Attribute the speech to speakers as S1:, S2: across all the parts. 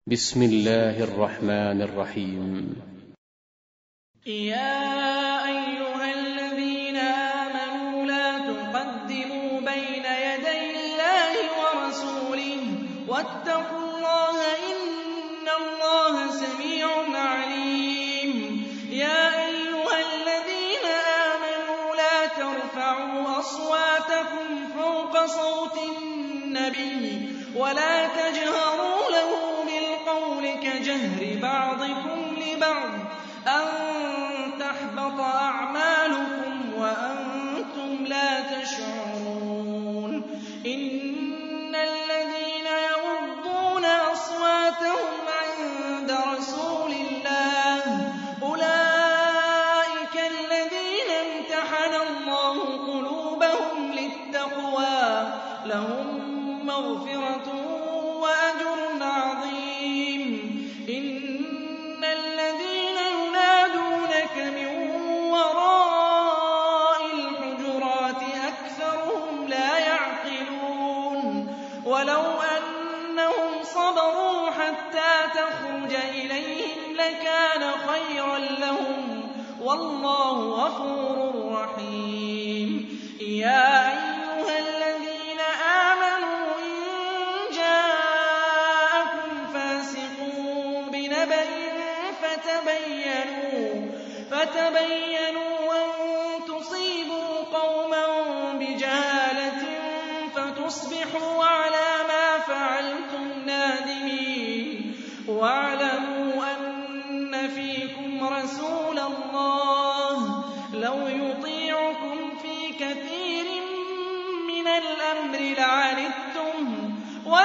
S1: بسم الله الرحمن الرحيم.
S2: يا أيها الذين آمنوا لا تقدموا بين يدي الله ورسوله واتقوا الله إن الله سميع عليم. يا أيها الذين آمنوا لا ترفعوا أصواتكم فوق صوت النبي ولا تجهروا له بالقول كجهر بعضكم لبعض أن تحبط أعمالكم وأنتم لا تشعرون. إن الذين يغضون أصواتهم عند رسول الله أولئك الذين امتحن الله قلوبهم للتقوى لهم مغفرة وأجر عظيم. إن الذين ينادونك من وراء الحجرات أكثرهم لا يعقلون. ولو أنهم صبروا حتى تخرج إليهم لكان خيرا لهم والله غفور رحيم. يا أيها الذين آمنوا إن جاءكم فاسق بنبأ فتبينوا أن تصيبوا قوما بجهالة فتصبحوا على ما فعلتم نادمين. واعلموا أن فيكم رسول الله لو يطيعكم في كثير من الأمر لعنتم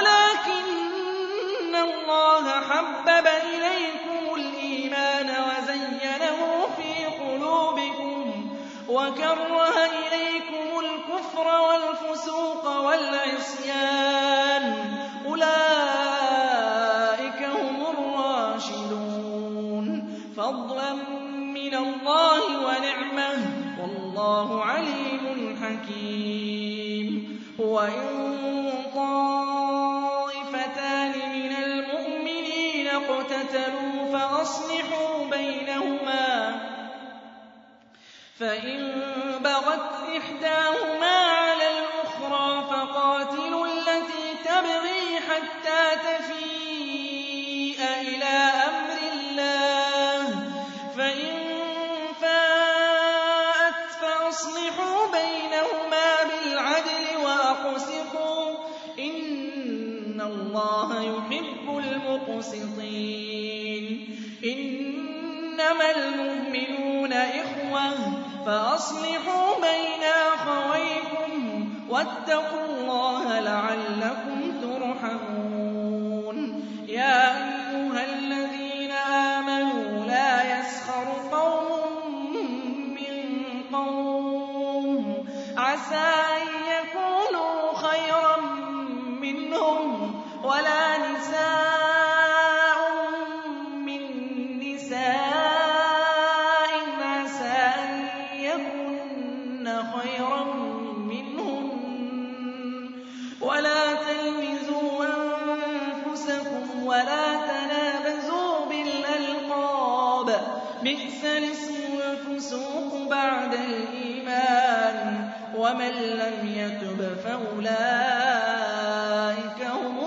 S2: ولكن الله حبب إليكم الإيمان وزينه في قلوبكم وكره إليكم الكفر والفسوق والعصيان أولئك هم الراشدون فضلا من الله ونعمة والله عليم حكيم. وإن طائفتان من المؤمنين اقتتلوا فأصلحوا بينهما فإن بغت إحداهما على الأخرى فقاتلوا التي تبغي حتى تفيء إلى أمر الله فإن فاءت فأصلحوا بينهما بالعدل وأقسطوا إن الله يحب المقسطين. إنما المؤمنون إخوة فأصلحوا بين أخويكم واتقوا الله لعلكم ترحمون. يا أيها الذين آمنوا لا يسخر قوم من قوم عسى أن يكونوا خيرا منهم ولا نساء من نساء عسى أن يكن خيرا منهن ولا تلمزوا أنفسكم ولا تنابزوا بالألقاب بئس الاسم الفسوق بعد الإيمان ومن لم يتب فأولئك هم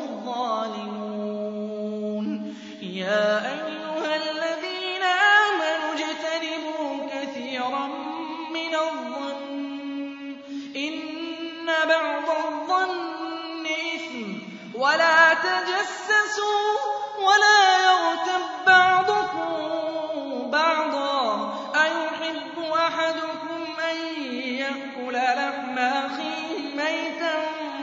S2: الظالمون. يا أيها الذين آمنوا اجتنبوا كثيرا من الظن إن بعض الظن إثم ولا تجسسوا ولا يغتب بعضكم بعضا أيحب أحدكم أن يأكل لحم أخيه ميتا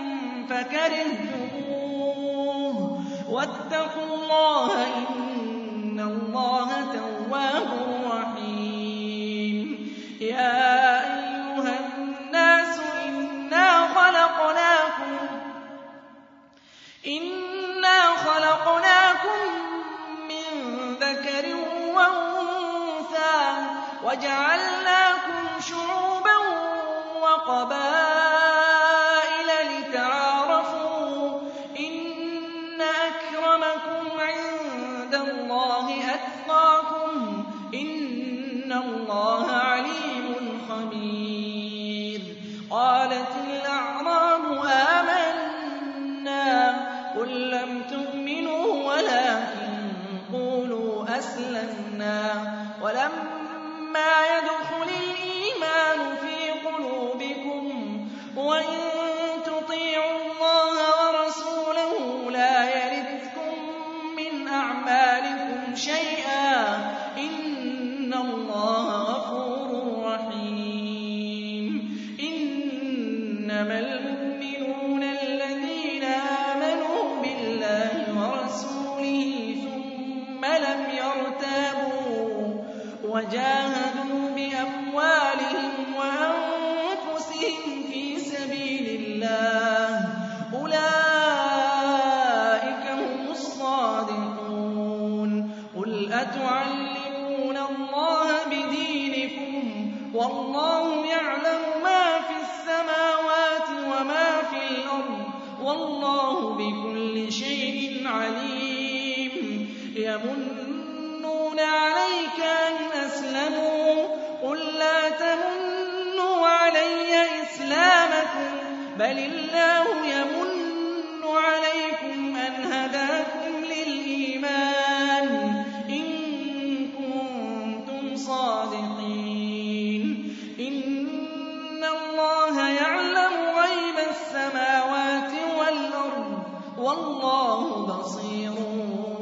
S2: فكرهتموه واتقوا الله إن الله تواب رحيم. يا أيها الناس إنا خلقناكم من ذكر وأنثى وجعلناكم شعوبا وقبائل لتعارفوا إن أكرمكم عند اللَّهَ عَلِيمٌ خَبِيرٌ قَالَتِ الْأَعْرَابُ آمَنَّا قُل لَّمْ تُؤْمِنُوا وَلَٰكِن قُولُوا أَسْلَمْنَا وَلَمَّا يَدْخُلِ الْإِيمَانُ فِي قُلُوبِكُمْ وَإِن تُطِيعُوا اللَّهَ وَرَسُولَهُ لَا يَلِتْكُم مِّنْ أَعْمَالِكُمْ شَيْئًا ۚ إِنَّ اللَّهَ غَفُورٌ رَّحِيمٌ إِنَّمَا الْمُؤْمِنُونَ الَّذِينَ آمَنُوا بِاللَّهِ وَرَسُولِهِ ثُمَّ لَمْ يَرْتَابُوا وَجَاهَدُوا بِأَمْوَالِهِمْ وَأَنفُسِهِمْ فِي سَبِيلِ اللَّهِ ۚ أُولَٰئِكَ هُمُ الصَّادِقُونَ قُلْ أَتُعَلِّمُونَ اللَّهَ بِدِينِكُمْ وَاللَّهُ يَعْلَمُ مَا فِي السَّمَاوَاتِ وَمَا في الْأَرْضِ ۚ وَاللَّهُ بِكُلِّ شَيْءٍ عَلِيمٌ يَمُنُّونَ عَلَيْكَ أَنْ أَسْلَمُوا ۖ قُل لَّا تَمُنُّوا عَلَيَّ إِسْلَامَكُم بَلِ اللَّهُ يَمُنُّ عَلَيْكُمْ أَنْ هَدَاكُمْ لِلْإِيمَانِ إِن كُنتُمْ صَادِقِينَ إِنَّ اللَّهَ يَعْلَمُ غَيْبَ السَّمَاوَاتِ وَالْأَرْضِ ۚ وَاللَّهُ بَصِيرٌ